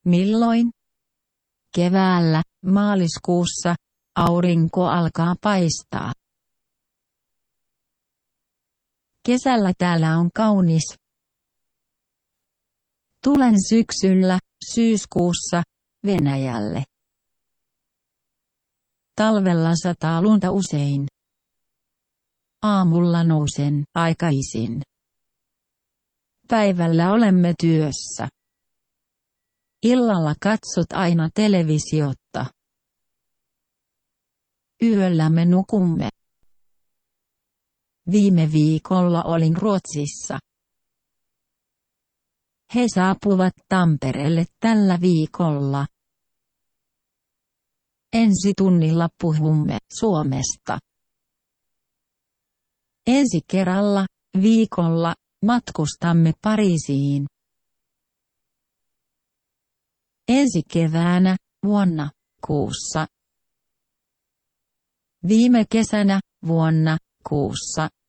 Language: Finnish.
Milloin? Keväällä, maaliskuussa, aurinko alkaa paistaa. Kesällä täällä on kaunis. Tulen syksyllä, syyskuussa, Venäjälle. Talvella sataa lunta usein. Aamulla nousen aikaisin. Päivällä olemme työssä. Illalla katsot aina televisiota. Yöllä me nukumme. Viime viikolla olin Ruotsissa. He saapuvat Tampereelle tällä viikolla. Ensi tunnilla puhumme Suomesta. Ensi kerralla, viikolla, matkustamme Pariisiin. Ensi keväänä, vuonna, kuussa. Viime kesänä, vuonna, kuussa,